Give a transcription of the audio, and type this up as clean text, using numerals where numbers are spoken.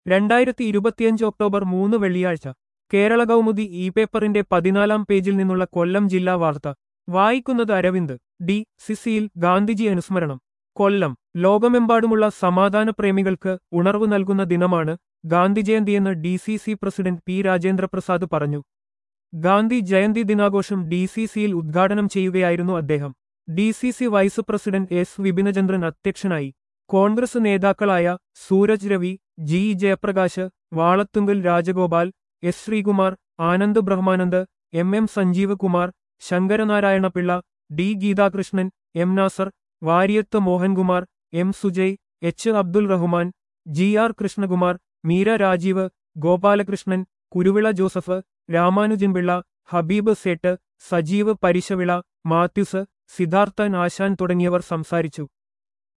2025 October 3 വെള്ളിയാഴ്ച Kerala Kaumudi E പേപ്പറിന്റെ 14-ാം പേജിൽ നിന്നുള്ള കൊല്ലം ജില്ലാ വാർത്ത വായിക്കുന്നത് അരവിന്ദ്. സിസിയിൽ ഗാന്ധിജി അനുസ്മരണം. കൊല്ലം. ലോകമെമ്പാടുമുള്ള സമാധാന പ്രേമികൾക്ക് ഉണർവ് നൽകുന്ന ദിനമാണ് ഗാന്ധിജയന്തിയെന്ന് DCC പ്രസിഡന്റ് പി രാജേന്ദ്രപ്രസാദ് പറഞ്ഞു. ഗാന്ധി ജയന്തി ദിനാഘോഷം DCCയിൽ ഉദ്ഘാടനം ചെയ്യുകയായിരുന്നു അദ്ദേഹം. DCC vice president S Vipinachandran അധ്യക്ഷനായി. കോൺഗ്രസ് നേതാക്കളായ Sooraj Ravi, G Jayaprakash, Valathungal Rajagopal, S Sreekumar, Anand Brahmanand, M Sanjeev Kumar, Sankaranarayana Pillai, D Geethakrishnan, M Nasar, Varyath Mohankumar, M Sujay, H Abdul Rahman, GR Krishnakumar, Meera Rajeev, Gopalakrishnan, Kuruvila Joseph, Ramanujan Pillai, Habeeb Sait, Sajeev Parishavila, Mathews, Siddharthan Asan തുടങ്ങിയവർ സംസാരിച്ചു.